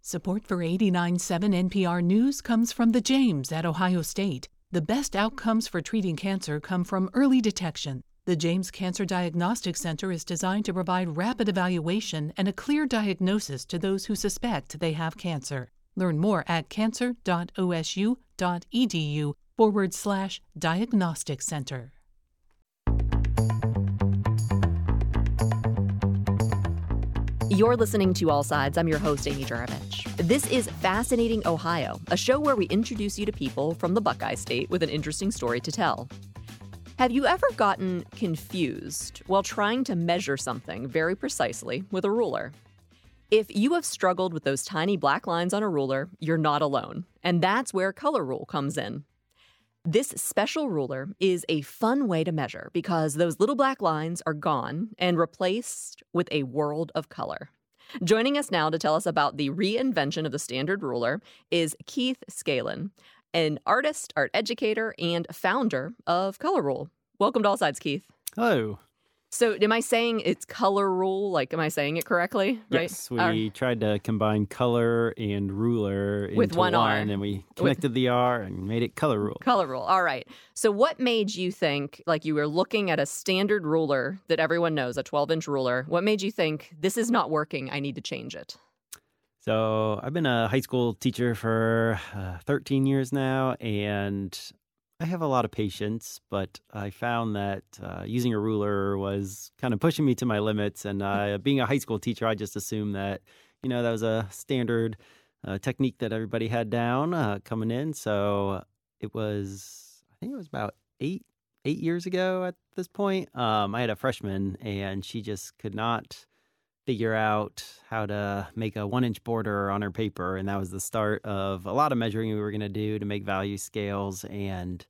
Support for 89.7 NPR News comes from the James at Ohio State. The best outcomes for treating cancer come from early detection. The James Cancer Diagnostic Center is designed to provide rapid evaluation and a clear diagnosis to those who suspect they have cancer. Learn more at cancer.osu.edu/diagnostic center. You're listening to All Sides. I'm your host, Amy Juravich. This is Fascinating Ohio, a show where we introduce you to people from the Buckeye State with an interesting story to tell. Have you ever gotten confused while trying to measure something very precisely with a ruler? If you have struggled with those tiny black lines on a ruler, you're not alone. And that's where Color Rule comes in. This special ruler is a fun way to measure because those little black lines are gone and replaced with a world of color. Joining us now to tell us about the reinvention of the standard ruler is Keith Skalin, an artist, art educator, and founder of Color Rule. Welcome to All Sides, Keith. Hello. So am I saying it's Color Rule? Like, am I saying it correctly? Right? Yes, we tried to combine color and ruler into with one R. And we connected the R and made it Color Rule. Color Rule. All right. So what made you think, like you were looking at a standard ruler that everyone knows, a 12-inch ruler, what made you think, this is not working, I need to change it? So I've been a high school teacher for 13 years now, and I have a lot of patience, but I found that using a ruler was kind of pushing me to my limits. And being a high school teacher, I just assumed that, that was a standard technique that everybody had down coming in. So I think it was about eight years ago at this point. I had a freshman, and she just could not figure out how to make a 1-inch border on her paper. And that was the start of a lot of measuring we were going to do to make value scales. And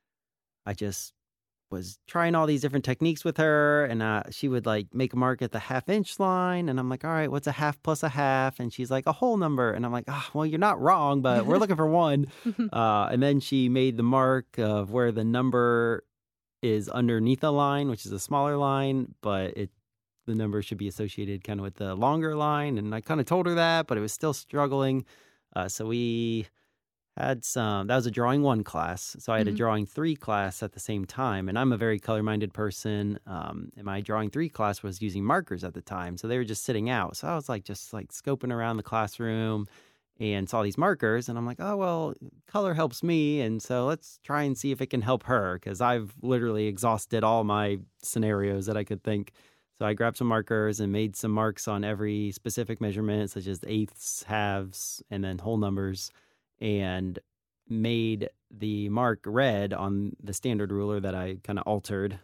I just was trying all these different techniques with her. And she would make a mark at the 1/2-inch line. And I'm like, all right, what's a half plus a half? And she's like, a whole number. And I'm like, well, you're not wrong, but we're looking for one. And then she made the mark of where the number is underneath a line, which is a smaller line, but the number should be associated kind of with the longer line. And I kind of told her that, but it was still struggling. So we had that was a drawing 1 class. So I had a drawing 3 class at the same time. And I'm a very color-minded person. And my drawing 3 class was using markers at the time. So they were just sitting out. So I was just scoping around the classroom and saw these markers. And I'm like, oh, well, color helps me. And so let's try and see if it can help her, because I've literally exhausted all my scenarios that I could think. So I grabbed some markers and made some marks on every specific measurement, such as eighths, halves, and then whole numbers, and made the mark red on the standard ruler that I kind of altered.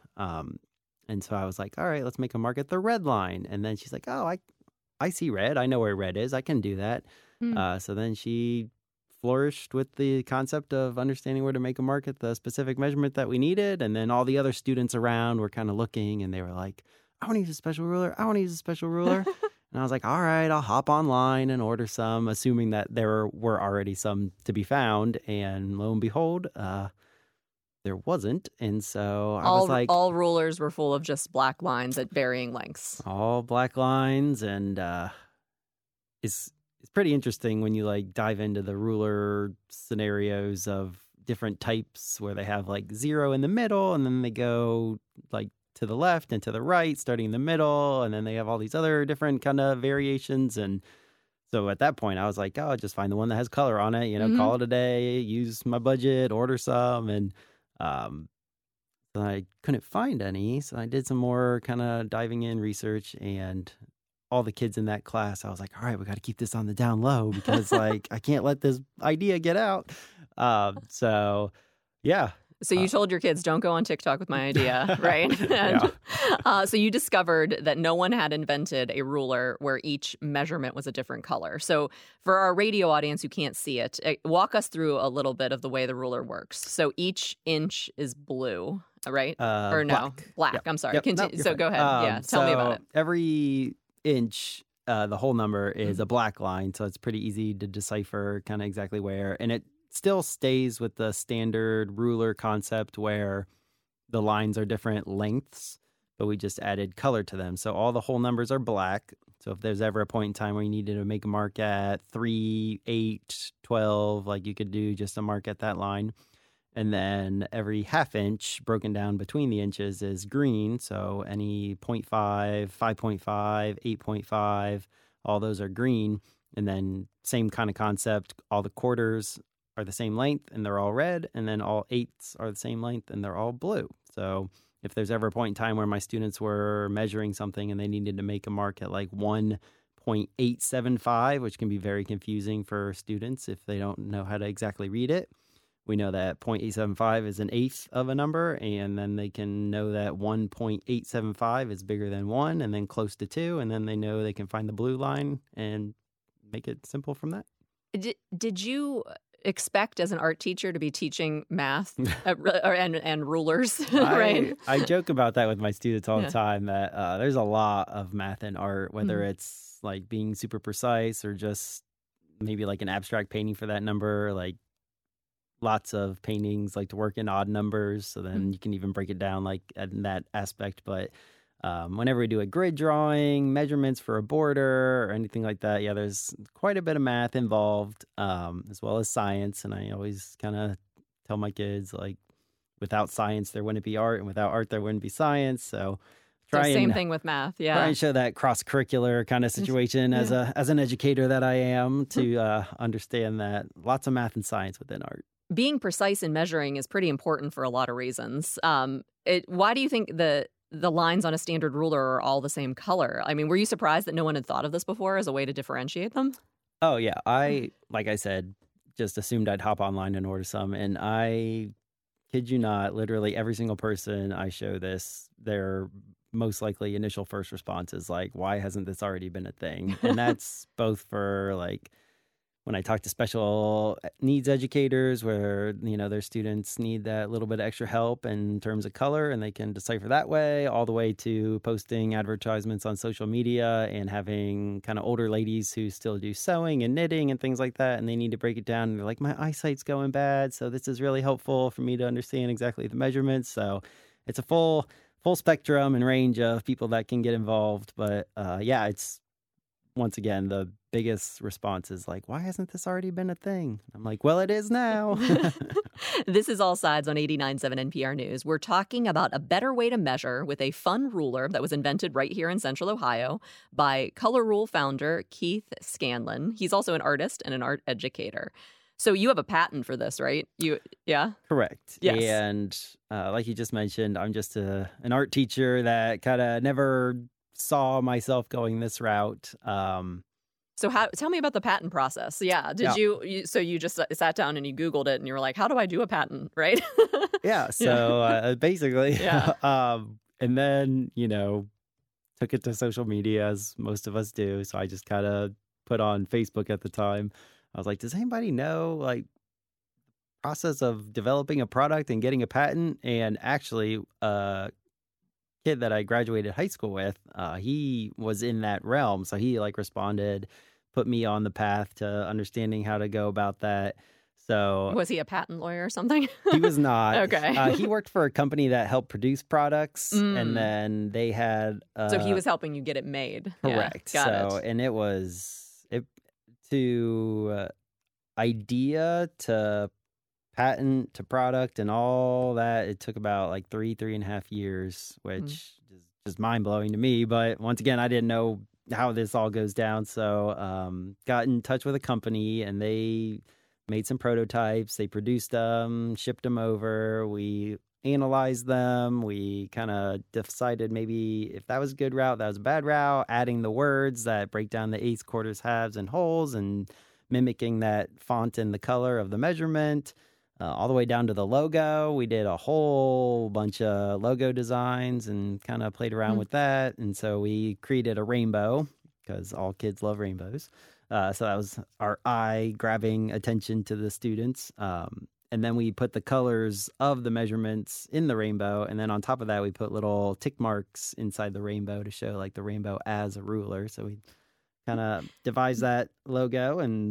And so I was like, all right, let's make a mark at the red line. And then she's like, oh, I see red. I know where red is. I can do that. So then she flourished with the concept of understanding where to make a mark at the specific measurement that we needed. And then all the other students around were kind of looking, and they were like, I want to use a special ruler. I want to use a special ruler. And I was like, all right, I'll hop online and order some, assuming that there were already some to be found. And lo and behold, there wasn't. And so I was like, all rulers were full of just black lines at varying lengths. All black lines. And it's pretty interesting when you dive into the ruler scenarios of different types where they have 0 in the middle, and then they go to the left and to the right, starting in the middle, and then they have all these other different kind of variations. And so at that point, I was like, oh, just find the one that has color on it, call it a day, use my budget, order some. And so I couldn't find any, so I did some more kind of diving in research, and all the kids in that class, I was like, all right, we got to keep this on the down low, because I can't let this idea get out. So yeah. So you told your kids, don't go on TikTok with my idea, right? So you discovered that no one had invented a ruler where each measurement was a different color. So for our radio audience who can't see it, walk us through a little bit of the way the ruler works. So each inch is blue, right? Or no? Black. Yep. I'm sorry. Yep. No, so go ahead. Tell me about it. Every inch, the whole number is a black line. So it's pretty easy to decipher kind of exactly where. And it still stays with the standard ruler concept where the lines are different lengths, but we just added color to them. So all the whole numbers are black. So if there's ever a point in time where you needed to make a mark at 3, 8, 12, like you could do just a mark at that line. And then every half inch broken down between the inches is green. So any 0.5, 5.5, 8.5, all those are green. And then same kind of concept, all the quarters are the same length and they're all red. And then all eighths are the same length and they're all blue. So if there's ever a point in time where my students were measuring something and they needed to make a mark at like 1.875, which can be very confusing for students if they don't know how to exactly read it. We know that 0.875 is an eighth of a number, and then they can know that 1.875 is bigger than 1 and then close to 2, and then they know they can find the blue line and make it simple from that. Did you expect as an art teacher to be teaching math and rulers, right? I joke about that with my students all the time, that there's a lot of math in art, whether it's like being super precise or just maybe like an abstract painting for that number, like lots of paintings like to work in odd numbers, so then you can even break it down like in that aspect. But whenever we do a grid drawing, measurements for a border or anything like that, there's quite a bit of math involved, as well as science. And I always kind of tell my kids, like, without science, there wouldn't be art, and without art, there wouldn't be science. So same thing with math, try and show that cross-curricular kind of situation as an educator that I am, to understand that lots of math and science within art. Being precise in measuring is pretty important for a lot of reasons. Why do you think the lines on a standard ruler are all the same color? I mean, were you surprised that no one had thought of this before as a way to differentiate them? Oh, yeah. Like I said, just assumed I'd hop online and order some. And I kid you not, literally every single person I show this, their most likely initial first response is like, why hasn't this already been a thing? And that's both for like, when I talk to special needs educators where, their students need that little bit of extra help in terms of color and they can decipher that way, all the way to posting advertisements on social media and having kind of older ladies who still do sewing and knitting and things like that. And they need to break it down. And they're like, my eyesight's going bad, so this is really helpful for me to understand exactly the measurements. So it's a full spectrum and range of people that can get involved. But it's, once again, the biggest response is like, why hasn't this already been a thing? I'm like, well, it is now. This is All Sides on 89.7 NPR News. We're talking about a better way to measure with a fun ruler that was invented right here in Central Ohio by Color Rule founder Keith Scanlon. He's also an artist and an art educator. So you have a patent for this, right? Correct. Yes. And like you just mentioned, I'm just an art teacher that kind of never saw myself going this route. So tell me about the patent process. You just sat down and you Googled it and you were like, how do I do a patent, right? So basically, and then, took it to social media as most of us do. So I just kind of put on Facebook at the time. I was like, does anybody know like process of developing a product and getting a patent? And actually, kid that I graduated high school with, he was in that realm. So he responded, put me on the path to understanding how to go about that. So was he a patent lawyer or something? He was not. Okay. He worked for a company that helped produce products, and then they had. So he was helping you get it made. Correct. Yeah, got it. And it was to idea to patent to product and all that. It took about 3.5 years, which is just mind blowing to me. But once again, I didn't know how this all goes down. So got in touch with a company and they made some prototypes. They produced them, shipped them over. We analyzed them. We kind of decided maybe if that was a good route, that was a bad route, adding the words that break down the eighths, quarters, halves, and wholes, and mimicking that font and the color of the measurement. All the way down to the logo. We did a whole bunch of logo designs and kind of played around with that. And so we created a rainbow because all kids love rainbows. So that was our eye-grabbing attention to the students. And then we put the colors of the measurements in the rainbow. And then on top of that, we put little tick marks inside the rainbow to show the rainbow as a ruler. So we kind of devised that logo and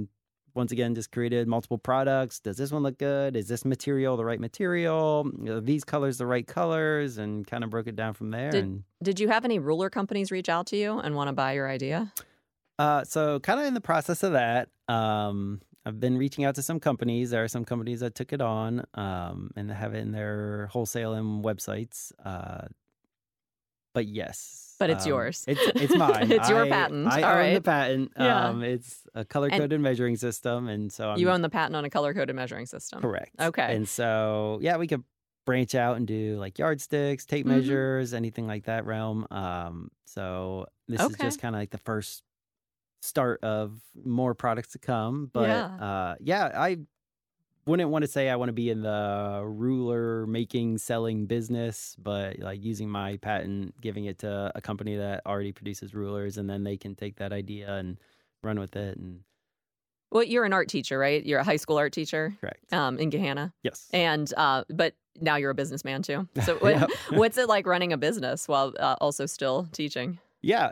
once again, just created multiple products. Does this one look good? Is this material the right material? Are these colors the right colors? And kind of broke it down from there. Did you have any ruler companies reach out to you and want to buy your idea? So kind of in the process of that, I've been reaching out to some companies. There are some companies that took it on and have it in their wholesale and websites. But yes. But it's yours. It's mine. It's your patent. I All own right. the patent. Yeah. It's a color-coded measuring system. And so you own the patent on a color-coded measuring system. Correct. Okay. And so, yeah, we could branch out and do like yardsticks, tape measures, anything like that realm. So this is just kind of like the first start of more products to come. But I wouldn't want to say I want to be in the ruler making, selling business, but like using my patent, giving it to a company that already produces rulers, and then they can take that idea and run with it. And well, you're an art teacher, right? You're a high school art teacher. Correct. In Gahanna. Yes. And but now you're a businessman too. So Yep. what's it like running a business while also still teaching? Yeah,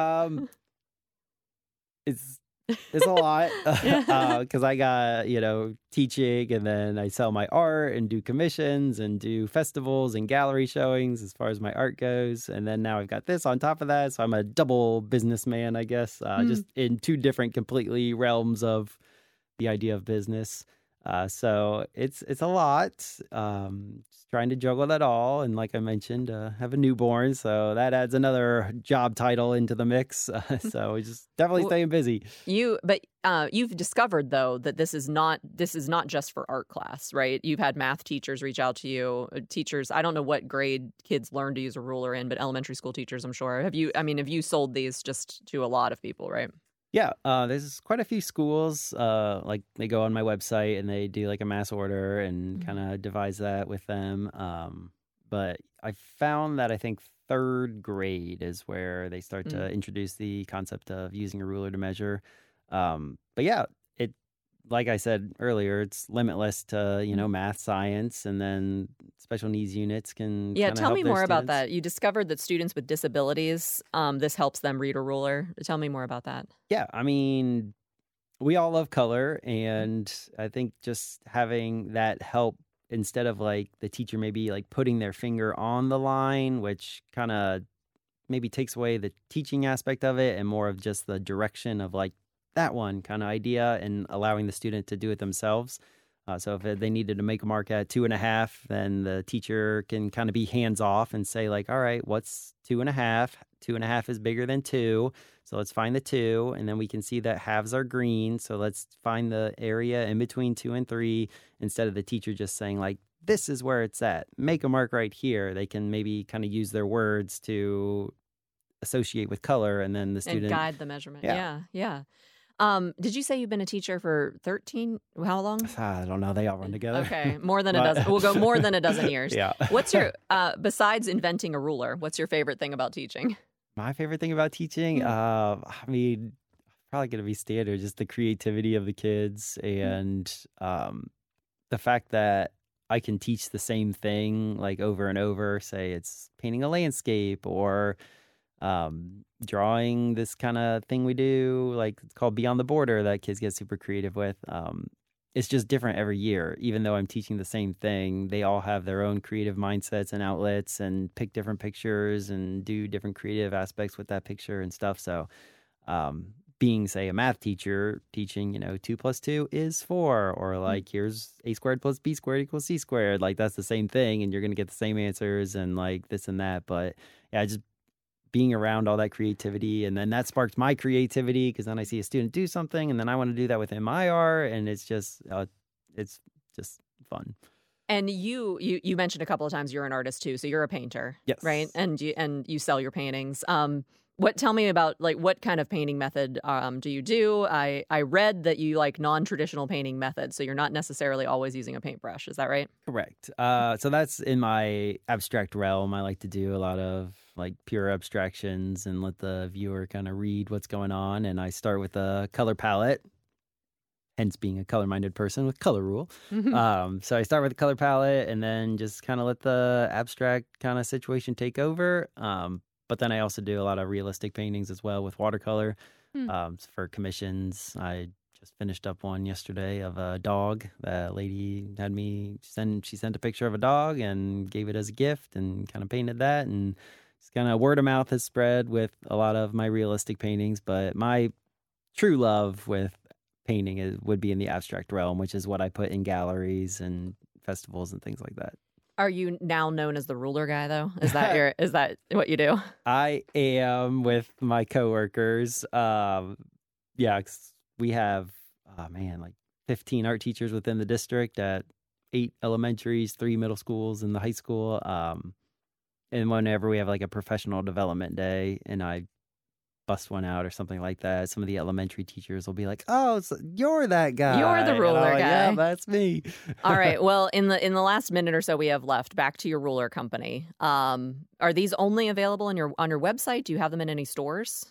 it's a lot because I got, teaching, and then I sell my art and do commissions and do festivals and gallery showings as far as my art goes. And then now I've got this on top of that. So I'm a double businessman, I guess, just in two different completely realms of the idea of business. So it's a lot, just trying to juggle that all. And like I mentioned, have a newborn. So that adds another job title into the mix. So we just definitely staying busy. You've discovered, though, that this is not just for art class, right? You've had math teachers reach out to you, teachers. I don't know what grade kids learn to use a ruler in, but elementary school teachers, I'm sure. Have you sold these just to a lot of people, right? Yeah, there's quite a few schools, like they go on my website and they do like a mass order and kind of devise that with them. But I found that I think third grade is where they start to introduce the concept of using a ruler to measure. But yeah, like I said earlier, it's limitless to, math, science, and then special needs units can tell me more about students. that. You discovered that students with disabilities, this helps them read a ruler. Tell me more about that. Yeah, we all love color, and I think just having that help instead of like the teacher maybe like putting their finger on the line, which kind of maybe takes away the teaching aspect of it and more of just the direction of like that one kind of idea and allowing the student to do it themselves. So if they needed to make a mark at 2.5, then the teacher can kind of be hands off and say like, all right, what's 2.5? 2.5 is bigger than 2. So let's find the 2. And then we can see that halves are green. So let's find the area in between 2 and 3 instead of the teacher just saying like, this is where it's at. Make a mark right here. They can maybe kind of use their words to associate with color, and then the student and guide the measurement. Yeah. Did you say you've been a teacher for 13? How long? I don't know. They all run together. Okay, more than a dozen. We'll go more than a dozen years. Yeah. What's your besides inventing a ruler? What's your favorite thing about teaching? My favorite thing about teaching, probably going to be standard, just the creativity of the kids and the fact that I can teach the same thing like over and over. Say it's painting a landscape or drawing this kind of thing we do, like it's called Beyond the Border, that kids get super creative with. It's just different every year. Even though I'm teaching the same thing, they all have their own creative mindsets and outlets and pick different pictures and do different creative aspects with that picture and stuff. So being, say, a math teacher teaching, 2 + 2 is 4, or like here's a squared plus b squared equals c squared. Like that's the same thing and you're going to get the same answers and like this and that. But yeah, just being around all that creativity, and then that sparks my creativity because then I see a student do something and then I want to do that within my art, and it's just fun. And you mentioned a couple of times you're an artist too, so you're a painter, yes, right? And you sell your paintings. Tell me about like what kind of painting method do you do? I read that you like non-traditional painting methods, so you're not necessarily always using a paintbrush. Is that right? Correct. So that's in my abstract realm. I like to do a lot of like pure abstractions and let the viewer kind of read what's going on. And I start with a color palette, hence being a color-minded person with color rule. So I start with the color palette and then just kind of let the abstract kind of situation take over. But then I also do a lot of realistic paintings as well with watercolor. For commissions, I just finished up one yesterday of a dog. The lady had me she sent a picture of a dog and gave it as a gift and kind of painted that. And it's kind of word of mouth has spread with a lot of my realistic paintings. But my true love with painting would be in the abstract realm, which is what I put in galleries and festivals and things like that. Are you now known as the ruler guy, though? Is that what you do? I am with my coworkers. Yeah, 'cause we have, like 15 art teachers within the district at 8 elementaries, 3 middle schools, and the high school. And whenever we have like a professional development day and I bust one out or something like that, some of the elementary teachers will be like, "Oh, so you're that guy. You're the ruler guy." Yeah, that's me. All right. Well, in the last minute or so we have left, back to your ruler company. Are these only available on your website? Do you have them in any stores?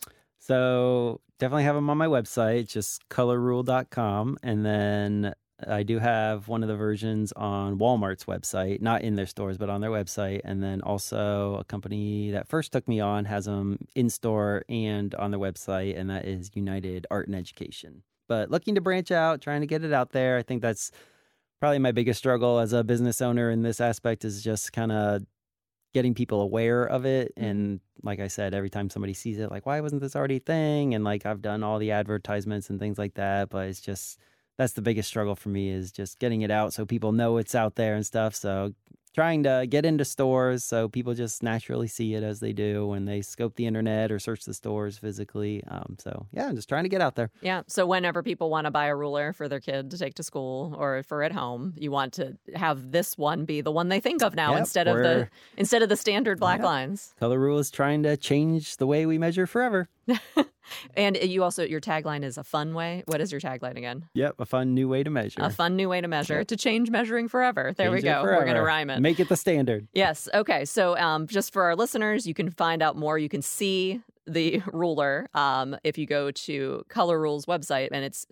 So definitely have them on my website, just colorrule.com. And then I do have one of the versions on Walmart's website, not in their stores, but on their website. And then also a company that first took me on has them in store and on their website, and that is United Art and Education. But looking to branch out, trying to get it out there. I think that's probably my biggest struggle as a business owner in this aspect, is just kind of getting people aware of it. And like I said, every time somebody sees it, like, why wasn't this already a thing? And like, I've done all the advertisements and things like that, but it's just, that's the biggest struggle for me, is just getting it out so people know it's out there and stuff. So trying to get into stores so people just naturally see it as they do when they scope the internet or search the stores physically. So yeah, just trying to get out there. Yeah. So whenever people want to buy a ruler for their kid to take to school or for at home, you want to have this one be the one they think of now, instead of the standard black lines. Color Rule is trying to change the way we measure forever. And you also, your tagline is a fun way. What is your tagline again? Yep, a fun new way to measure. A fun new way to measure, to change measuring forever. There we go. We're going to rhyme it. Make it the standard. Yes. Okay. So just for our listeners, you can find out more. You can see the ruler if you go to Color Rule's website, and it's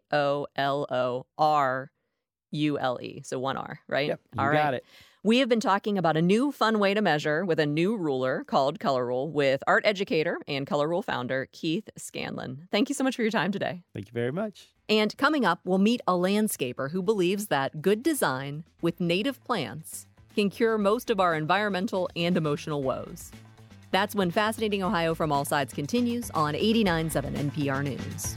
COLORULE. So 1 R, right? Yep, All right. got it. We have been talking about a new fun way to measure with a new ruler called Color Rule with art educator and Color Rule founder Keith Scanlon. Thank you so much for your time today. Thank you very much. And coming up, we'll meet a landscaper who believes that good design with native plants can cure most of our environmental and emotional woes. That's when Fascinating Ohio from All Sides continues on 89.7 NPR News.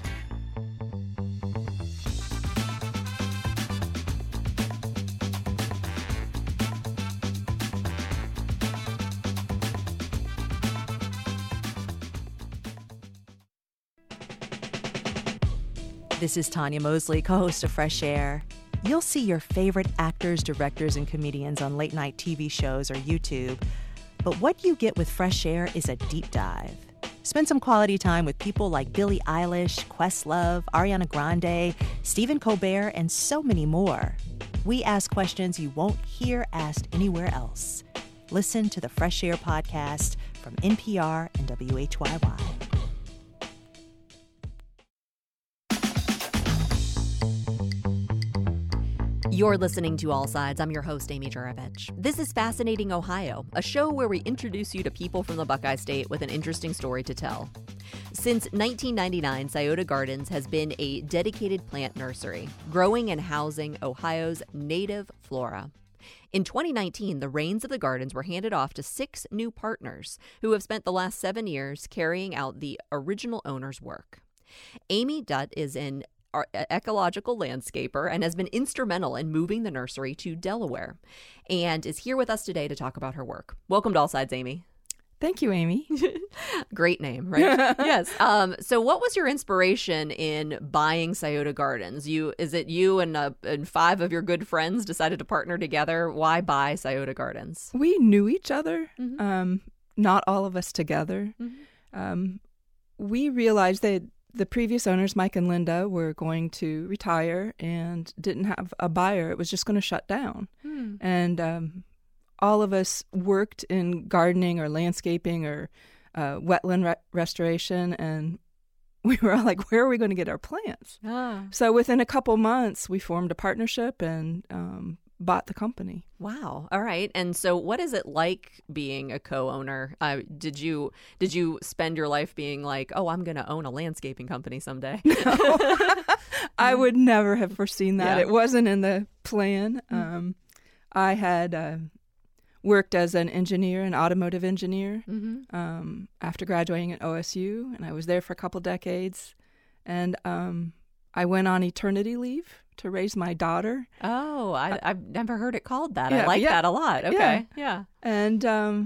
This is Tanya Mosley, co-host of Fresh Air. You'll see your favorite actors, directors, and comedians on late-night TV shows or YouTube. But what you get with Fresh Air is a deep dive. Spend some quality time with people like Billie Eilish, Questlove, Ariana Grande, Stephen Colbert, and so many more. We ask questions you won't hear asked anywhere else. Listen to the Fresh Air podcast from NPR and WHYY. You're listening to All Sides. I'm your host, Amy Juravich. This is Fascinating Ohio, a show where we introduce you to people from the Buckeye State with an interesting story to tell. Since 1999, Scioto Gardens has been a dedicated plant nursery, growing and housing Ohio's native flora. In 2019, the reins of the gardens were handed off to 6 new partners who have spent the last 7 years carrying out the original owner's work. Amy Dutt is an ecological landscaper and has been instrumental in moving the nursery to Delaware and is here with us today to talk about her work. Welcome to All Sides, Amy. Thank you, Amy. Great name, right? Yes. So what was your inspiration in buying Scioto Gardens? Is it you and 5 of your good friends decided to partner together? Why buy Scioto Gardens? We knew each other, not all of us together. We realized that the previous owners, Mike and Linda, were going to retire and didn't have a buyer. It was just going to shut down. And all of us worked in gardening or landscaping or wetland restoration, and we were all like, where are we going to get our plants? So within a couple months, we formed a partnership and bought the company. Wow. All right. And so what is it like being a co-owner? Did you spend your life being like, oh, I'm going to own a landscaping company someday? No. I would never have foreseen that. Yeah. It wasn't in the plan. I had worked as an engineer, an automotive engineer, after graduating at OSU, and I was there for a couple decades. And I went on eternity leave to raise my daughter. Oh, I've never heard it called that. Yeah, I like that a lot. Okay. Yeah. And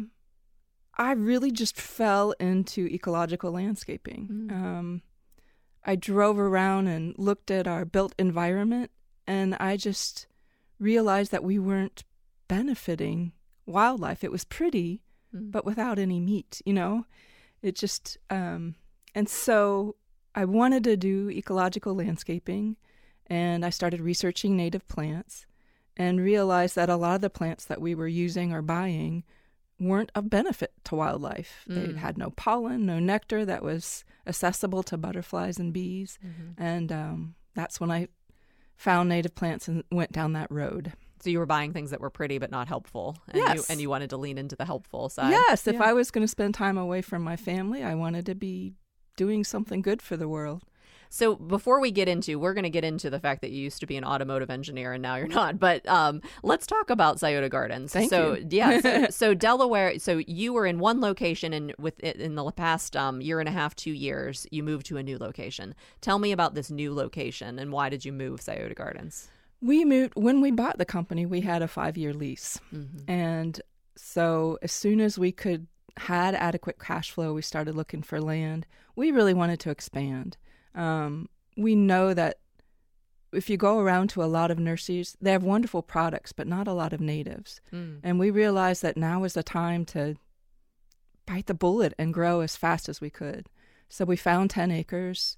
I really just fell into ecological landscaping. I drove around and looked at our built environment, and I just realized that we weren't benefiting wildlife. It was pretty, but without any meat, It just, and so I wanted to do ecological landscaping, and I started researching native plants and realized that a lot of the plants that we were using or buying weren't of benefit to wildlife. They had no pollen, no nectar that was accessible to butterflies and bees. And that's when I found native plants and went down that road. So you were buying things that were pretty but not helpful. And Yes. you wanted to lean into the helpful side. Yes, if I was going to spend time away from my family, I wanted to be doing something good for the world. So before we're going to get into the fact that you used to be an automotive engineer and now you're not, but let's talk about Scioto Gardens. Thank you. Yeah, so Delaware, so you were in one location, and in the past year and a half, 2 years, you moved to a new location. Tell me about this new location and why did you move Scioto Gardens? We moved, when we bought the company, we had a 5-year lease. And so as soon as we had adequate cash flow, we started looking for land. We really wanted to expand. We know that if you go around to a lot of nurseries, they have wonderful products, but not a lot of natives. And we realized that now was the time to bite the bullet and grow as fast as we could. So we found 10 acres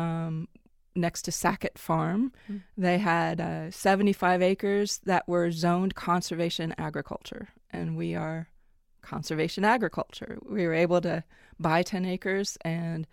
next to Sackett Farm. They had 75 acres that were zoned conservation agriculture, and we are conservation agriculture. We were able to buy 10 acres, and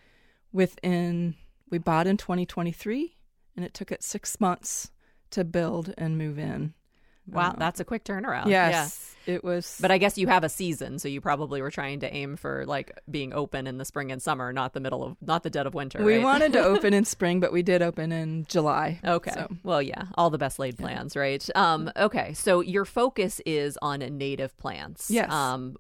we bought in 2023, and it took it 6 months to build and move in. Wow, that's a quick turnaround. Yes, it was. But I guess you have a season, so you probably were trying to aim for like being open in the spring and summer, not the dead of winter. We right? wanted to open in spring, but we did open in July. Okay. So. Well, yeah, all the best laid plans, right? Okay, so your focus is on native plants. Yes.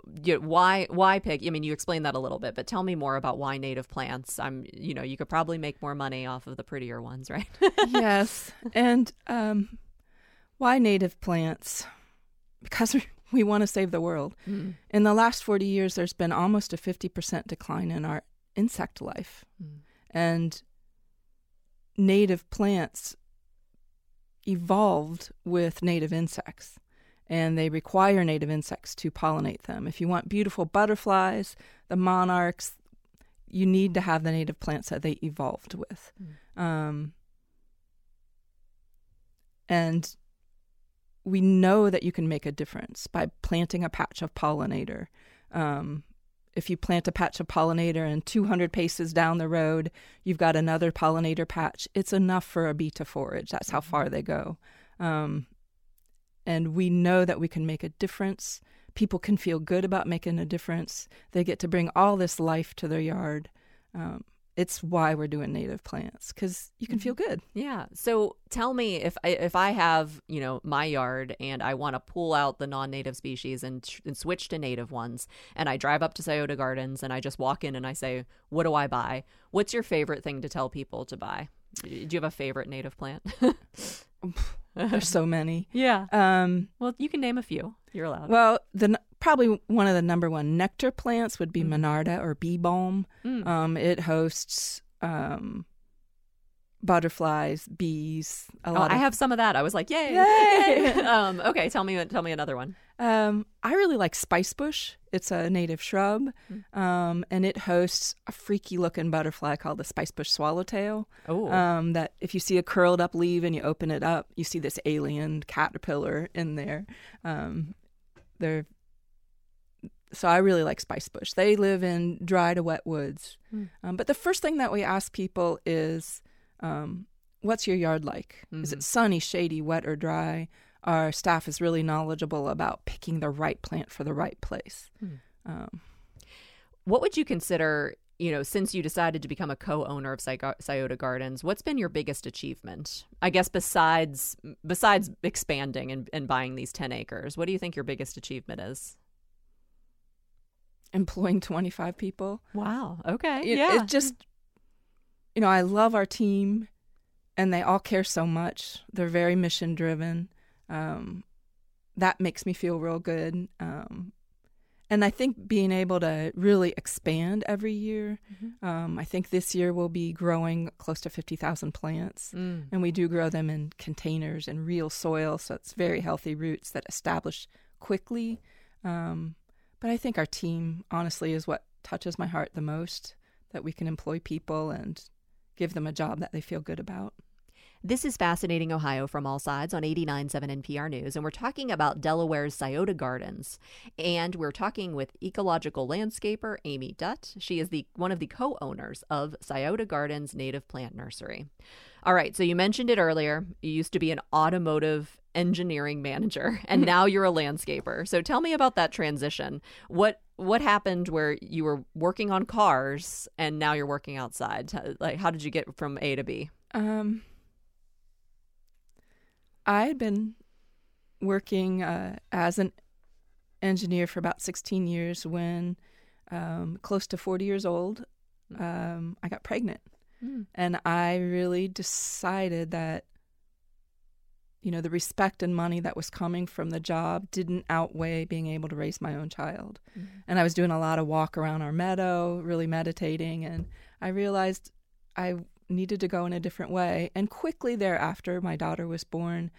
Why pick? I mean, you explained that a little bit, but tell me more about why native plants. You could probably make more money off of the prettier ones, right? Yes, and why native plants? Because we want to save the world. In the last 40 years, there's been almost a 50% decline in our insect life. And native plants evolved with native insects, and they require native insects to pollinate them. If you want beautiful butterflies, the monarchs, you need to have the native plants that they evolved with. And we know that you can make a difference by planting a patch of pollinator. If you plant a patch of pollinator and 200 paces down the road, you've got another pollinator patch, it's enough for a bee to forage. That's how far they go. And we know that we can make a difference. People can feel good about making a difference. They get to bring all this life to their yard. It's why we're doing native plants, because you can feel good. Yeah. So tell me, if I have my yard and I want to pull out the non-native species and switch to native ones, and I drive up to Scioto Gardens and I just walk in and I say, what do I buy? What's your favorite thing to tell people to buy? Do you have a favorite native plant? There's so many. Yeah. Well, you can name a few. You're allowed. Well, probably one of the number one nectar plants would be Monarda or bee balm. It hosts butterflies, bees. I have some of that. I was like, yay! Okay, tell me another one. I really like spicebush. It's a native shrub, and it hosts a freaky looking butterfly called the spicebush swallowtail. That if you see a curled up leaf and you open it up, you see this alien caterpillar in there. So I really like spicebush. They live in dry to wet woods. But the first thing that we ask people is, what's your yard like? Is it sunny, shady, wet, or dry? our staff is really knowledgeable about picking the right plant for the right place. What would you consider, since you decided to become a co-owner of Scioto Gardens, what's been your biggest achievement? I guess besides expanding and buying these 10 acres, what do you think your biggest achievement is? Employing 25 people. Wow. Okay. It just, I love our team, and they all care so much. They're very mission driven. That makes me feel real good. And I think being able to really expand every year, I think this year we'll be growing close to 50,000 plants. And we do grow them in containers and real soil, so it's very healthy roots that establish quickly. But I think our team, honestly, is what touches my heart the most, that we can employ people and give them a job that they feel good about. This is Fascinating Ohio from All Sides on 89.7 NPR News, and we're talking about Delaware's Scioto Gardens. And we're talking with ecological landscaper Amy Dutt. She is one of the co-owners of Scioto Gardens Native Plant Nursery. All right, so you mentioned it earlier. You used to be an automotive engineering manager, and now you're a landscaper. So tell me about that transition. What happened where you were working on cars and now you're working outside? How did you get from A to B? I had been working as an engineer for about 16 years when, close to 40 years old, I got pregnant. And I really decided that, the respect and money that was coming from the job didn't outweigh being able to raise my own child. And I was doing a lot of walk around our meadow, really meditating, and I realized I needed to go in a different way. And quickly thereafter, my daughter was born.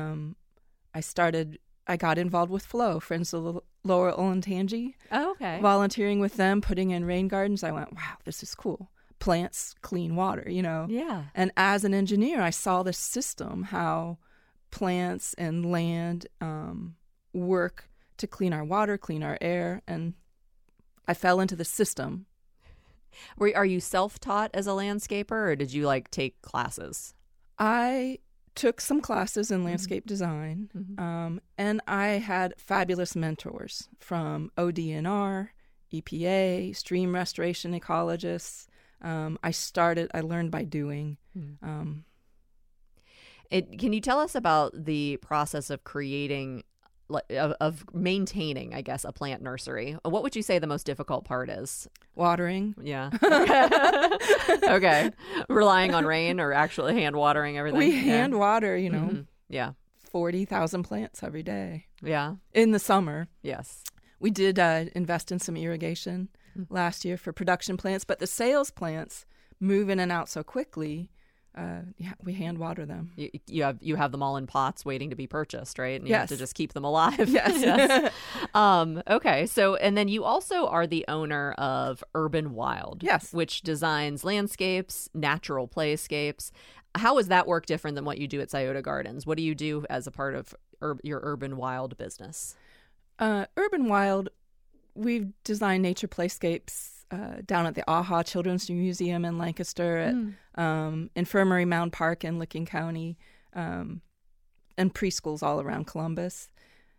I got involved with Flow, Friends of Lower Olentangy. Oh, okay. Volunteering with them, putting in rain gardens. I went, wow, this is cool. Plants, clean water, Yeah. And as an engineer, I saw this system, how plants and land work to clean our water, clean our air, and I fell into the system. Are you self-taught as a landscaper, or did you take classes? I took some classes in landscape design, and I had fabulous mentors from ODNR, EPA, stream restoration ecologists. I learned by doing. Can you tell us about the process of creating, of maintaining, I guess, a plant nursery? What would you say the most difficult part is? Watering. Yeah. Okay. Relying on rain or actually hand watering everything? We hand water, Yeah. 40,000 plants every day. Yeah. In the summer. Yes. We did invest in some irrigation last year for production plants, but the sales plants move in and out so quickly. We hand water them. You have them all in pots waiting to be purchased, right? And you yes. have to just keep them alive. Yes. Yes. Okay. So, and then you also are the owner of Urban Wild. Yes. Which designs landscapes, natural playscapes. How is that work different than what you do at Scioto Gardens? What do you do as a part of your Urban Wild business? Urban Wild, we've designed nature playscapes down at the AHA Children's Museum in Lancaster, at Infirmary Mound Park in Licking County, and preschools all around Columbus.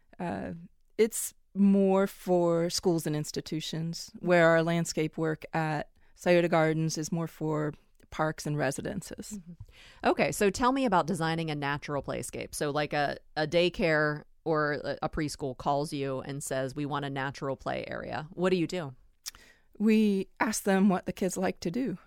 It's more for schools and institutions, where our landscape work at Scioto Gardens is more for parks and residences. Okay, so tell me about designing a natural playscape. So like a daycare or a preschool calls you and says, we want a natural play area. What do you do? We ask them what the kids like to do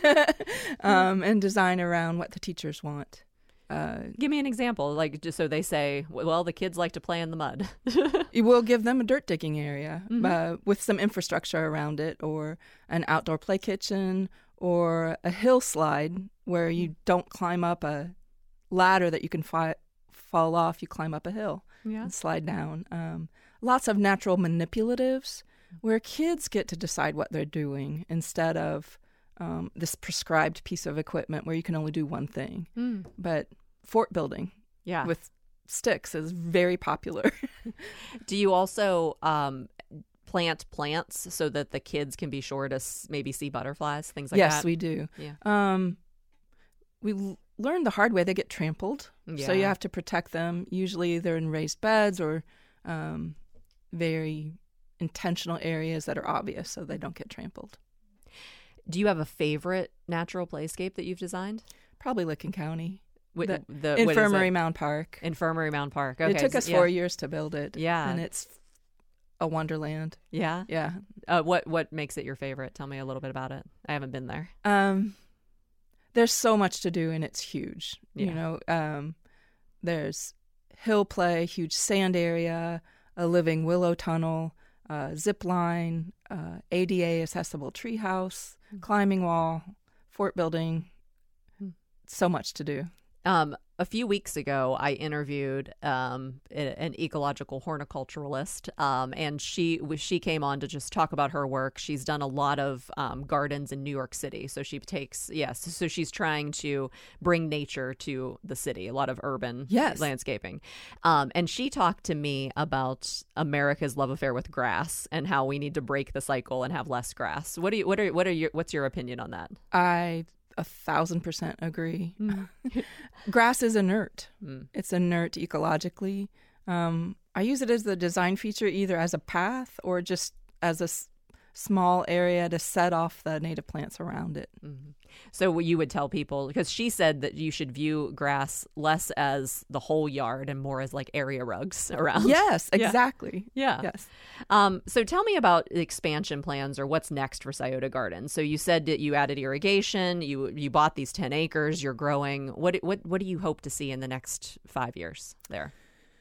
and design around what the teachers want. Give me an example, just so they say, well, the kids like to play in the mud. We'll give them a dirt digging area with some infrastructure around it, or an outdoor play kitchen, or a hill slide where you don't climb up a ladder that you can fall off. You climb up a hill and slide down. Lots of natural manipulatives where kids get to decide what they're doing instead of this prescribed piece of equipment where you can only do one thing. But fort building with sticks is very popular. Do you also plant plants so that the kids can be sure to maybe see butterflies, things like that? Yes, we do. Yeah. We learned the hard way. They get trampled, so you have to protect them. Usually they're in raised beds or very intentional areas that are obvious so they don't get trampled. Do you have a favorite natural playscape that you've designed? Probably Licking County. The Infirmary Mound Park. Infirmary Mound Park. Okay. It took us 4 years to build it. Yeah. And it's a wonderland. Yeah? Yeah. What makes it your favorite? Tell me a little bit about it. I haven't been there. There's so much to do, and it's huge. Yeah. There's hill play, huge sand area, a living willow tunnel, zip line, ADA accessible treehouse, climbing wall, fort building. So much to do. A few weeks ago, I interviewed an ecological horticulturalist, and she came on to just talk about her work. She's done a lot of gardens in New York City, so so she's trying to bring nature to the city, a lot of urban landscaping. And she talked to me about America's love affair with grass and how we need to break the cycle and have less grass. What's your opinion on that? I 1,000% agree. Grass is inert. It's inert ecologically. I use it as the design feature either as a path or just as a small area to set off the native plants around it. So you would tell people, because she said that you should view grass less as the whole yard and more as like area rugs around. Yes, exactly. Yeah. Yes. So tell me about the expansion plans or what's next for Scioto Gardens. So you said that you added irrigation, you bought these 10 acres, you're growing. What do you hope to see in the next 5 years there?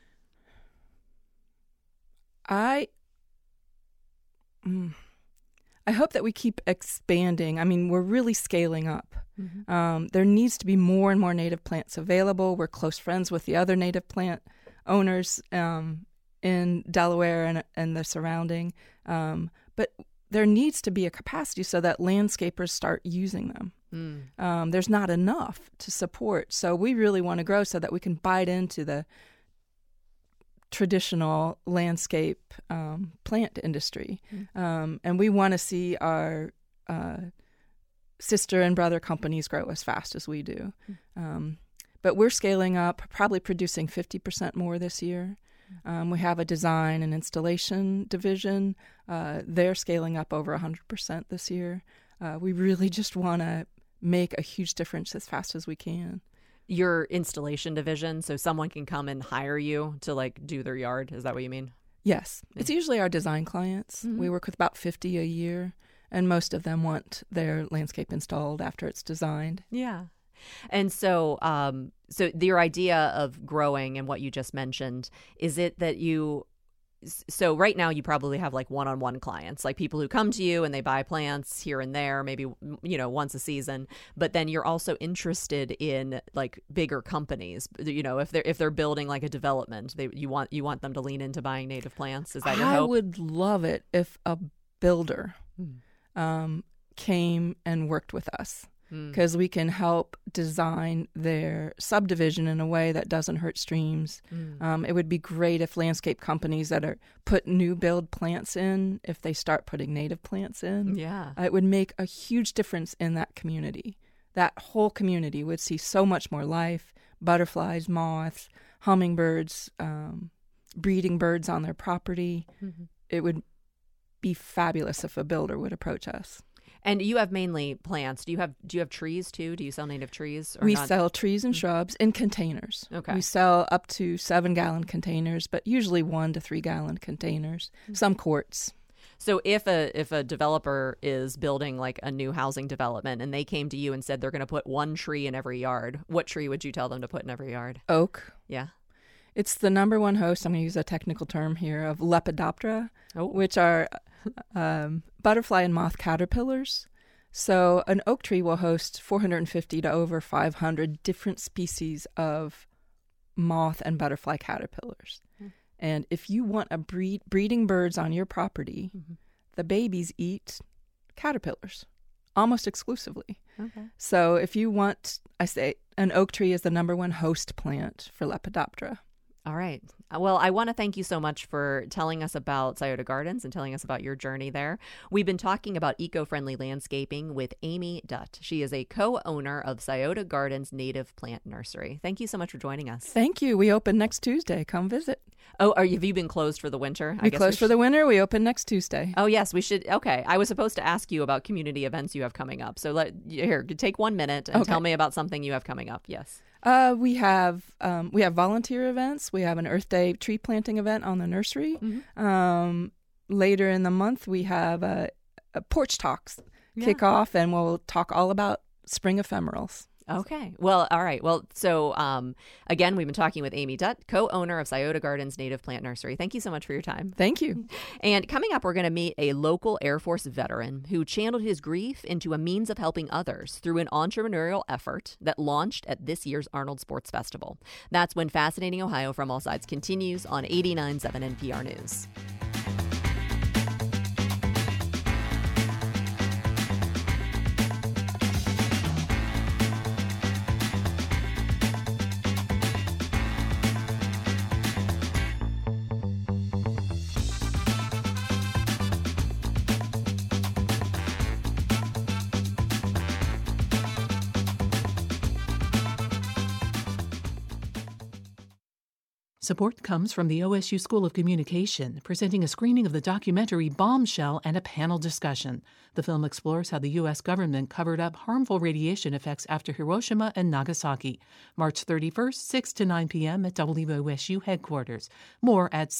I hope that we keep expanding. I mean, we're really scaling up. There needs to be more and more native plants available. We're close friends with the other native plant owners in Delaware and the surrounding. But there needs to be a capacity so that landscapers start using them. There's not enough to support. So we really want to grow so that we can bite into the traditional landscape plant industry. And we want to see our sister and brother companies grow as fast as we do. But we're scaling up, probably producing 50% more this year. We have a design and installation division. They're scaling up over 100% this year. We really just want to make a huge difference as fast as we can. Your installation division, so someone can come and hire you to like do their yard. Is that what you mean? Yes. It's usually our design clients. We work with about 50 a year, and most of them want their landscape installed after it's designed. Yeah. And so your idea of growing and what you just mentioned, is it that so right now you probably have like one-on-one clients, like people who come to you and they buy plants here and there, maybe, once a season. But then you're also interested in like bigger companies, if they're building like a development, you want them to lean into buying native plants. Is that your hope? I would love it if a builder came and worked with us, because we can help design their subdivision in a way that doesn't hurt streams. It would be great if landscape companies that put new build plants in, if they start putting native plants in. Yeah. It would make a huge difference in that community. That whole community would see so much more life, butterflies, moths, hummingbirds, breeding birds on their property. It would be fabulous if a builder would approach us. And you have mainly plants. Do you have trees too? Do you sell native trees? We sell trees and shrubs in containers. Okay. We sell up to 7-gallon containers, but usually 1 to 3-gallon containers. Some quarts. So if a developer is building like a new housing development and they came to you and said they're going to put 1 tree in every yard, what tree would you tell them to put in every yard? Oak. Yeah. It's the number one host, I'm going to use a technical term here, of Lepidoptera, which are butterfly and moth caterpillars. So an oak tree will host 450 to over 500 different species of moth and butterfly caterpillars. And if you want a breeding birds on your property, the babies eat caterpillars almost exclusively. Okay. So if you want, I say an oak tree is the number one host plant for Lepidoptera. All right. Well, I want to thank you so much for telling us about Scioto Gardens and telling us about your journey there. We've been talking about eco-friendly landscaping with Amy Dutt. She is a co-owner of Scioto Gardens Native Plant Nursery. Thank you so much for joining us. Thank you. We open next Tuesday. Come visit. Oh, have you been closed for the winter? We closed for the winter. We open next Tuesday. Oh, yes, we should. Okay. I was supposed to ask you about community events you have coming up. So here, take 1 minute and tell me about something you have coming up. Yes. We have volunteer events. We have an Earth Day tree planting event on the nursery. Mm-hmm. Later in the month, we have a porch talks kickoff, and we'll talk all about spring ephemerals. Okay. Well, all right. Well, so again, we've been talking with Amy Dutt, co-owner of Scioto Gardens Native Plant Nursery. Thank you so much for your time. Thank you. And coming up, we're going to meet a local Air Force veteran who channeled his grief into a means of helping others through an entrepreneurial effort that launched at this year's Arnold Sports Festival. That's when Fascinating Ohio from All Sides continues on 89.7 NPR News. Support comes from the OSU School of Communication, presenting a screening of the documentary Bombshell and a panel discussion. The film explores how the U.S. government covered up harmful radiation effects after Hiroshima and Nagasaki. March 31st, 6 to 9 p.m. at WOSU headquarters. More at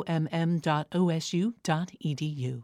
comm.osu.edu.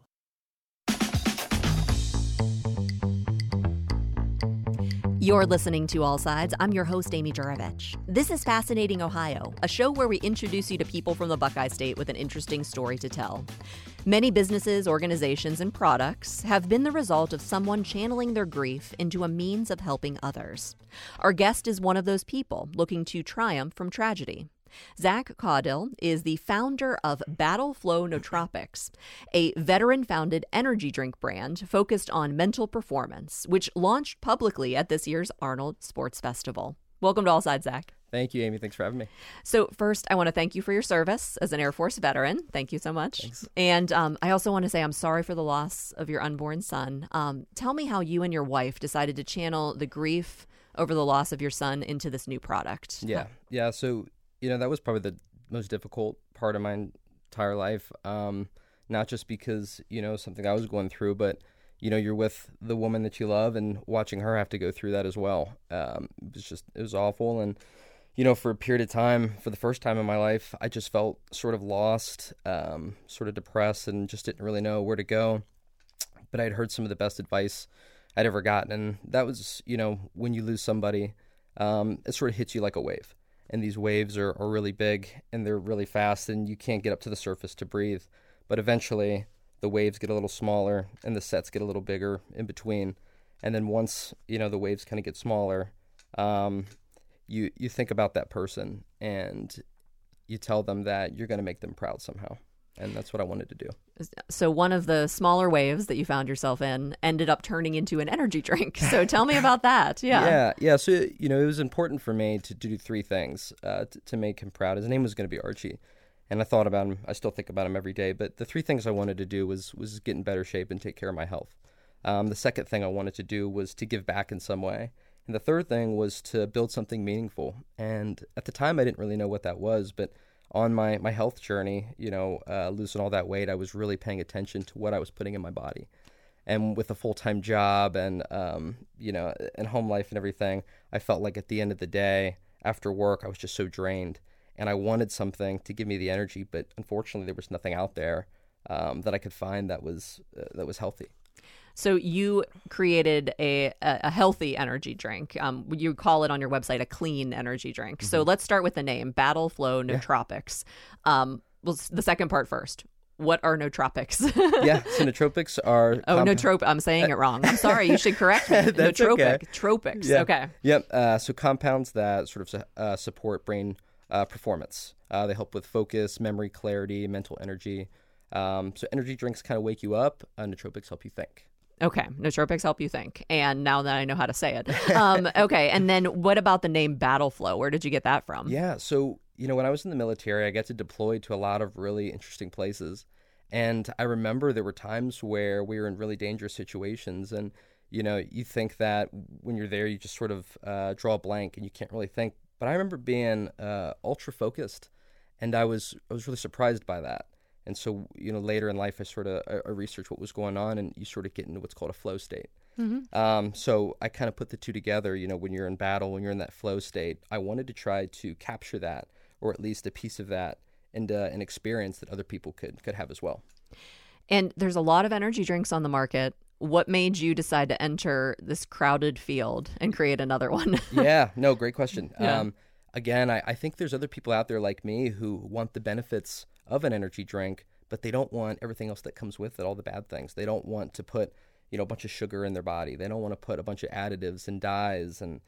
You're listening to All Sides. I'm your host, Amy Juravich. This is Fascinating Ohio, a show where we introduce you to people from the Buckeye State with an interesting story to tell. Many businesses, organizations, and products have been the result of someone channeling their grief into a means of helping others. Our guest is one of those people looking to triumph from tragedy. Zach Caudill is the founder of Battle Flow Nootropics, a veteran-founded energy drink brand focused on mental performance, which launched publicly at this year's Arnold Sports Festival. Welcome to All Sides, Zach. Thank you, Amy. Thanks for having me. So first, I want to thank you for your service as an Air Force veteran. Thank you so much. Thanks. And I also want to say I'm sorry for the loss of your unborn son. Tell me how you and your wife decided to channel the grief over the loss of your son into this new product. Yeah. So, that was probably the most difficult part of my entire life. Not just because, something I was going through, but, you're with the woman that you love and watching her have to go through that as well. It was awful. And, for a period of time, for the first time in my life, I just felt sort of lost, sort of depressed, and just didn't really know where to go. But I'd heard some of the best advice I'd ever gotten. And that was, when you lose somebody, it sort of hits you like a wave. And these waves are really big and they're really fast, and you can't get up to the surface to breathe. But eventually the waves get a little smaller and the sets get a little bigger in between. And then once, the waves kind of get smaller, you think about that person and you tell them that you're going to make them proud somehow. And that's what I wanted to do. So one of the smaller waves that you found yourself in ended up turning into an energy drink. So tell me about that. Yeah. So, it was important for me to do three things to make him proud. His name was going to be Archie. And I thought about him. I still think about him every day. But the three things I wanted to do was get in better shape and take care of my health. The second thing I wanted to do was to give back in some way. And the third thing was to build something meaningful. And at the time, I didn't really know what that was. But on my health journey, losing all that weight, I was really paying attention to what I was putting in my body. And with a full-time job and, and home life and everything, I felt like at the end of the day, after work, I was just so drained. And I wanted something to give me the energy, but unfortunately, there was nothing out there that I could find that was healthy. So you created a healthy energy drink. You call it on your website a clean energy drink. Mm-hmm. So let's start with the name, Battle Flow Nootropics. Well, the second part first. What are nootropics? So nootropics are... I'm saying it wrong. I'm sorry. You should correct me. That's okay. Tropics. Yeah. Okay. Yep. So compounds that sort of support brain performance. They help with focus, memory, clarity, mental energy. So energy drinks kind of wake you up. Nootropics help you think. Okay. Nootropics help you think. And now that I know how to say it. Okay. And then what about the name Battle Flow? Where did you get that from? Yeah. So, when I was in the military, I got to deploy to a lot of really interesting places. And I remember there were times where we were in really dangerous situations. And, you think that when you're there, you just sort of draw a blank and you can't really think. But I remember being ultra focused, and I was really surprised by that. And so, later in life, I researched what was going on, and you sort of get into what's called a flow state. So I kind of put the two together. When you're in battle, when you're in that flow state, I wanted to try to capture that, or at least a piece of that, and an experience that other people could have as well. And there's a lot of energy drinks on the market. What made you decide to enter this crowded field and create another one? Yeah, no, great question. Yeah. Again, I think there's other people out there like me who want the benefits of an energy drink, but they don't want everything else that comes with it, all the bad things. They don't want to put a bunch of sugar in their body. They don't want to put a bunch of additives and dyes. And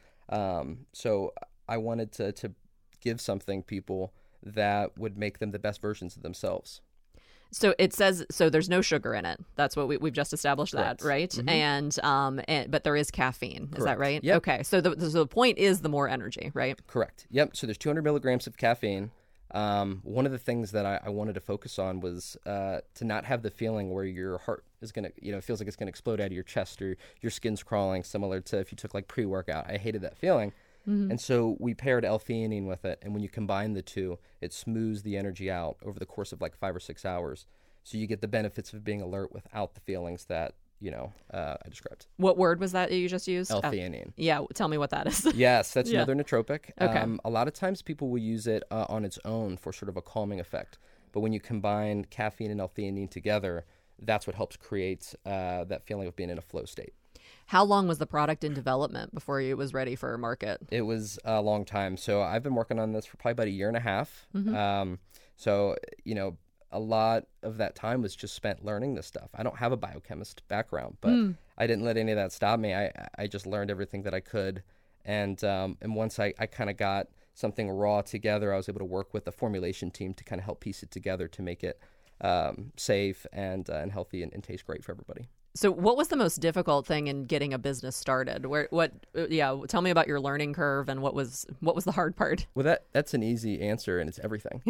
so I wanted to give something people that would make them the best versions of themselves. So it says, so there's no sugar in it. That's what we've just established. Correct. That, right? Mm-hmm. But there is caffeine. Is Correct. that right? Yep. Okay. So the point is the more energy, right? Correct. Yep. So there's 200 milligrams of caffeine. One of the things that I wanted to focus on was to not have the feeling where your heart is going to, it feels like it's going to explode out of your chest, or your skin's crawling, similar to if you took like pre-workout. I hated that feeling. Mm-hmm. And so we paired L-theanine with it. And when you combine the two, it smooths the energy out over the course of like 5 or 6 hours. So you get the benefits of being alert without the feelings that, I described. What word was that you just used? L-theanine. Yeah. Tell me what that is. Yes, that's another nootropic. Okay. A lot of times people will use it on its own for sort of a calming effect. But when you combine caffeine and L-theanine together, that's what helps create that feeling of being in a flow state. How long was the product in development before it was ready for market? It was a long time. So I've been working on this for probably about 1.5 years. Mm-hmm. So, a lot of that time was just spent learning this stuff. I don't have a biochemist background, but I didn't let any of that stop me. I just learned everything that I could. And once I kind of got something raw together, I was able to work with the formulation team to kind of help piece it together to make it safe and healthy and taste great for everybody. So what was the most difficult thing in getting a business started? Tell me about your learning curve and what was the hard part? Well, that's an easy answer, and it's everything.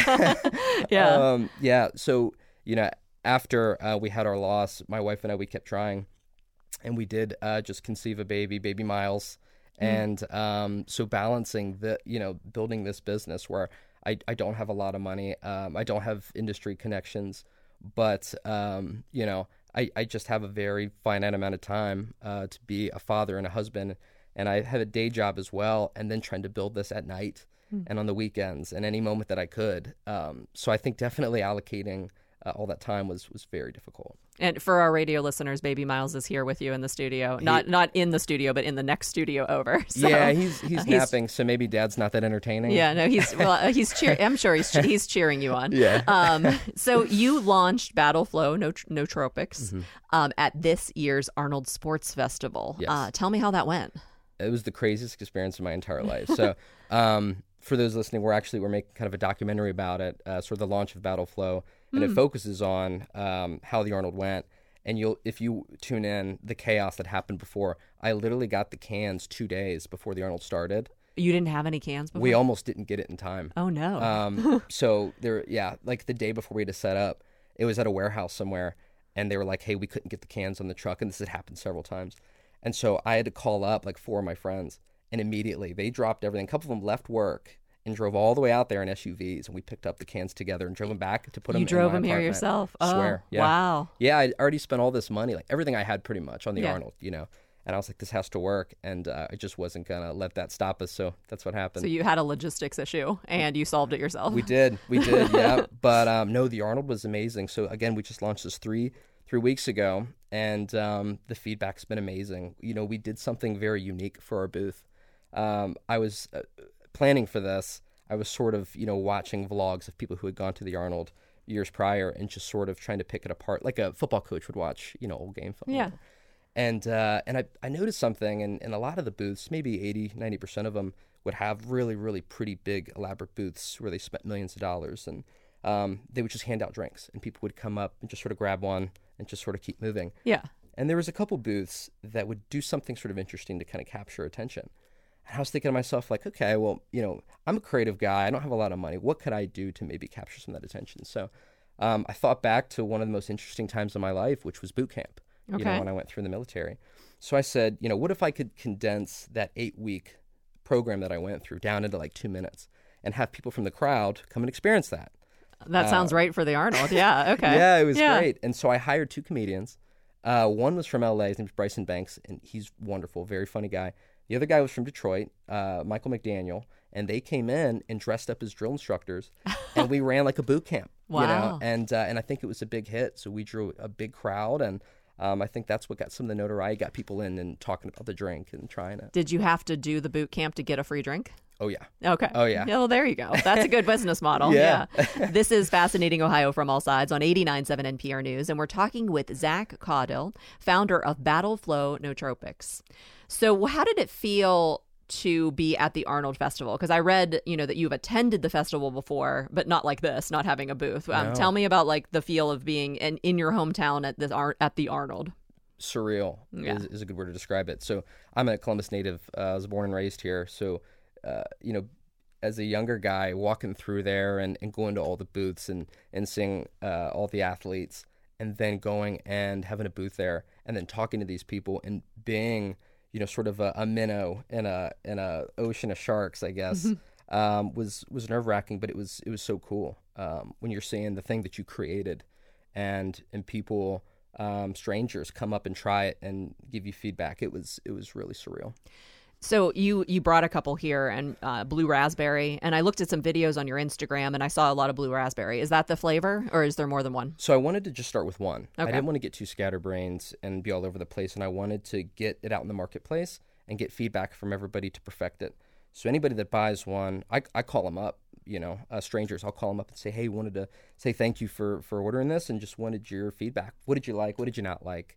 Yeah. So, after we had our loss, my wife and I, we kept trying, and we did just conceive a baby Miles. And so balancing building this business where I don't have a lot of money, I don't have industry connections, but, I just have a very finite amount of time to be a father and a husband, and I have a day job as well, and then trying to build this at night and on the weekends and any moment that I could. So I think definitely allocating all that time was very difficult. And for our radio listeners, Baby Miles is here with you in the studio. Not in the studio, but in the next studio over. So, yeah, he's napping, so maybe Dad's not that entertaining. Yeah, no, he's cheering. I'm sure he's cheering you on. Yeah. So you launched Battle Flow Nootropics at this year's Arnold Sports Festival. Yes. Tell me how that went. It was the craziest experience of my entire life. So for those listening, we're making kind of a documentary about it, sort of the launch of Battle Flow. And it focuses on how the Arnold went. And if you tune in, the chaos that happened before. I literally got the cans 2 days before the Arnold started. You didn't have any cans before? We almost didn't get it in time. Oh, no. So like the day before we had to set up, it was at a warehouse somewhere. And they were like, hey, we couldn't get the cans on the truck. And this had happened several times. And so I had to call up like 4 of my friends. And immediately they dropped everything. A couple of them left work and drove all the way out there in SUVs, and we picked up the cans together and drove them back to put them in my apartment. You drove them here yourself? I swear. Yeah. Wow. Yeah, I already spent all this money, like everything I had pretty much on the Arnold, and I was like, this has to work, and I just wasn't going to let that stop us, so that's what happened. So you had a logistics issue, and you solved it yourself. We did, yeah. But no, the Arnold was amazing. So again, we just launched this three weeks ago, and the feedback's been amazing. We did something very unique for our booth. I was planning for this. I was sort of, watching vlogs of people who had gone to the Arnold years prior and just sort of trying to pick it apart like a football coach would watch, old game film. Yeah. And I noticed something, and a lot of the booths, maybe 80-90% of them, would have really, really pretty big, elaborate booths where they spent millions of dollars. And they would just hand out drinks, and people would come up and just sort of grab one and just sort of keep moving. Yeah. And there was a couple booths that would do something sort of interesting to kind of capture attention. And I was thinking to myself, like, okay, well, I'm a creative guy. I don't have a lot of money. What could I do to maybe capture some of that attention? So I thought back to one of the most interesting times of my life, which was boot camp, when I went through the military. So I said, what if I could condense that 8-week program that I went through down into like 2 minutes and have people from the crowd come and experience that? That sounds right for the Arnold. Yeah, okay. Yeah, it was great. And so I hired 2 comedians. One was from LA. His name is Bryson Banks, and he's wonderful, very funny guy. The other guy was from Detroit, Michael McDaniel, and they came in and dressed up as drill instructors, and we ran like a boot camp. Wow. And I think it was a big hit, so we drew a big crowd, and I think that's what got some of the notoriety, got people in and talking about the drink and trying it. Did you have to do the boot camp to get a free drink? Oh, yeah. Okay. Oh, yeah. Well, there you go. That's a good business model. Yeah. This is Fascinating Ohio from All Sides on 89.7 NPR News, and we're talking with Zach Caudill, founder of Battle Flow Nootropics. So how did it feel to be at the Arnold Festival? Because I read, that you've attended the festival before, but not like this, not having a booth. No. Tell me about like the feel of being in your hometown at the Arnold. Surreal is a good word to describe it. So I'm a Columbus native. I was born and raised here. So, as a younger guy walking through there and going to all the booths and seeing all the athletes, and then going and having a booth there and then talking to these people and being, sort of a minnow in a ocean of sharks, I guess, was nerve-wracking, but it was so cool when you're seeing the thing that you created and people, strangers come up and try it and give you feedback. It was really surreal. So you brought a couple here, and blue raspberry, and I looked at some videos on your Instagram, and I saw a lot of blue raspberry. Is that the flavor, or is there more than one? So I wanted to just start with one. Okay. I didn't want to get too scatterbrained and be all over the place, and I wanted to get it out in the marketplace and get feedback from everybody to perfect it. So anybody that buys one, I call them up, strangers. I'll call them up and say, hey, wanted to say thank you for ordering this and just wanted your feedback. What did you like? What did you not like?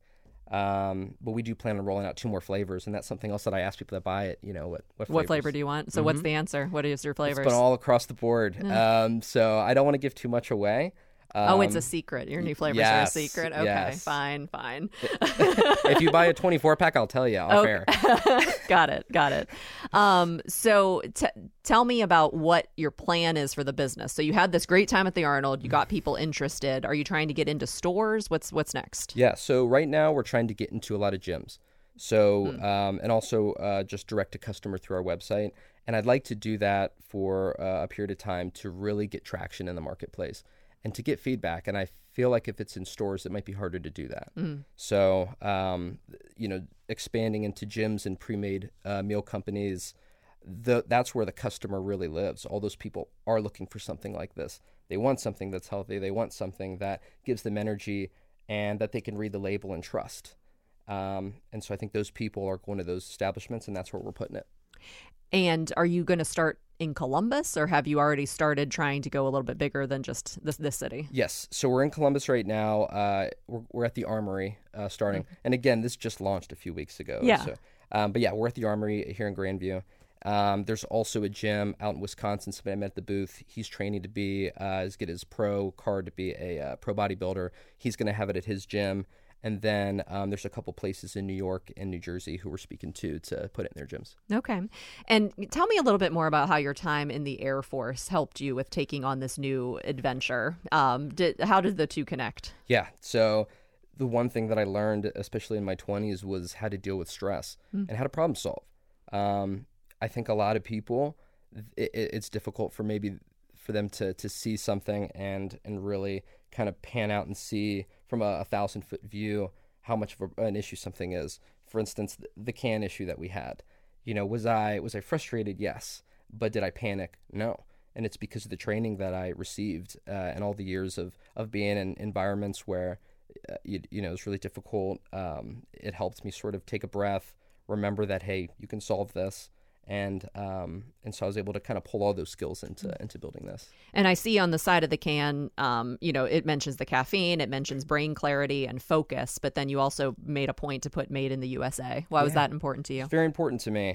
But we do plan on rolling out 2 more flavors, and that's something else that I ask people that buy it. What flavor do you want? So what's the answer? What is your flavors? It's been all across the board. So I don't want to give too much away. It's a secret. Your new flavors are a secret. Okay, yes. fine. If you buy a 24-pack, I'll tell you off air. Got it. So tell me about what your plan is for the business. So you had this great time at the Arnold. You got people interested. Are you trying to get into stores? What's next? Yeah. So right now we're trying to get into a lot of gyms. So and also just direct to customer through our website. And I'd like to do that for a period of time to really get traction in the marketplace and to get feedback. And I feel like if it's in stores, it might be harder to do that. So, expanding into gyms and pre-made meal companies, that's where the customer really lives. All those people are looking for something like this. They want something that's healthy. They want something that gives them energy and that they can read the label and trust. And so I think those people are going to those establishments, and that's where we're putting it. And are you going to start in Columbus, or have you already started trying to go a little bit bigger than just this city? Yes. So we're in Columbus right now. We're at the Armory starting. Mm-hmm. And again, this just launched a few weeks ago. Yeah. So, but yeah, we're at the Armory here in Grandview. There's also a gym out in Wisconsin. Somebody I met at the booth. He's training to get his pro card to be a pro bodybuilder. He's going to have it at his gym. And then there's a couple places in New York and New Jersey who we're speaking to put it in their gyms. Okay. And tell me a little bit more about how your time in the Air Force helped you with taking on this new adventure. How did the two connect? Yeah. So the one thing that I learned, especially in my 20s, was how to deal with stress and how to problem solve. I think a lot of people, it's difficult for them to see something and really kind of pan out and see from a 1,000-foot view how much of an issue something is. For instance, the can issue that we had. Was I frustrated? Yes. But did I panic? No. And it's because of the training that I received and all the years of being in environments where it's really difficult. It helped me sort of take a breath, remember that, hey, you can solve this. And so I was able to kind of pull all those skills into building this. And I see on the side of the can, it mentions the caffeine, it mentions brain clarity and focus, but then you also made a point to put made in the USA. Why was that important to you? It's very important to me.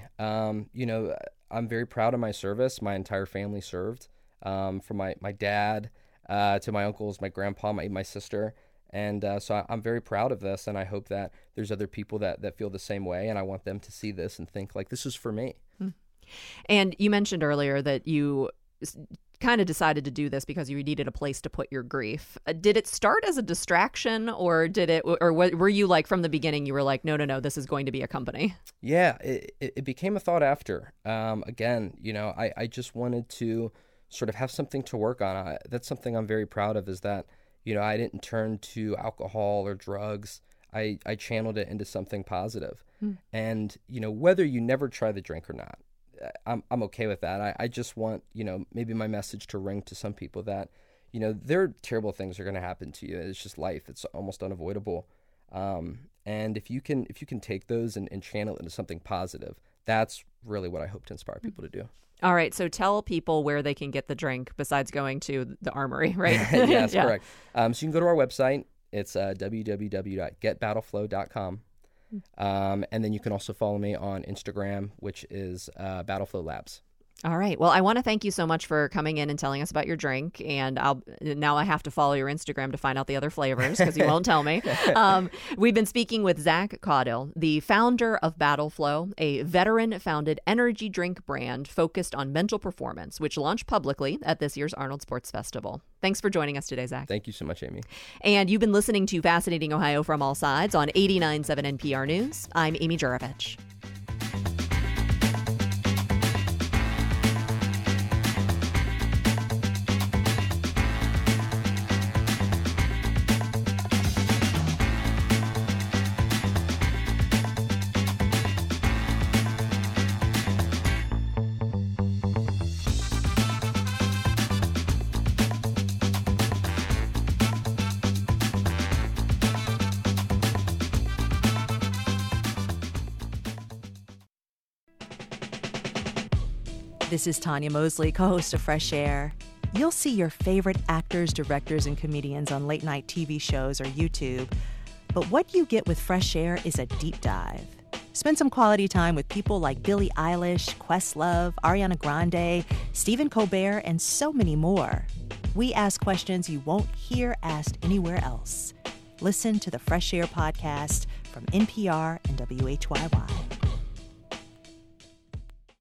I'm very proud of my service. My entire family served, from my dad to my uncles, my grandpa, my sister. And so I'm very proud of this, and I hope that there's other people that feel the same way, and I want them to see this and think, like, this is for me. And you mentioned earlier that you kind of decided to do this because you needed a place to put your grief. Did it start as a distraction, or were you like from the beginning, you were like, no, this is going to be a company? Yeah, it became a thought after. Again, I just wanted to sort of have something to work on. That's something I'm very proud of, is that, I didn't turn to alcohol or drugs. I channeled it into something positive. And, whether you never try the drink or not, I'm okay with that. I just want, maybe my message to ring to some people that, there are terrible things are going to happen to you. It's just life. It's almost unavoidable. And if you can take those and channel it into something positive, that's really what I hope to inspire people to do. All right. So tell people where they can get the drink besides going to the Armory, right? Yes, yeah. Correct. So you can go to our website. It's www.getbattleflow.com. And then you can also follow me on Instagram, which is Battleflow Labs. All right. Well, I want to thank you so much for coming in and telling us about your drink. And now I have to follow your Instagram to find out the other flavors because you won't tell me. We've been speaking with Zach Caudill, the founder of Battleflow, a veteran-founded energy drink brand focused on mental performance, which launched publicly at this year's Arnold Sports Festival. Thanks for joining us today, Zach. Thank you so much, Amy. And you've been listening to Fascinating Ohio from All Sides on 89.7 NPR News. I'm Amy Juravich. This is Tanya Mosley, co-host of Fresh Air. You'll see your favorite actors, directors, and comedians on late-night TV shows or YouTube. But what you get with Fresh Air is a deep dive. Spend some quality time with people like Billie Eilish, Questlove, Ariana Grande, Stephen Colbert, and so many more. We ask questions you won't hear asked anywhere else. Listen to the Fresh Air podcast from NPR and WHYY.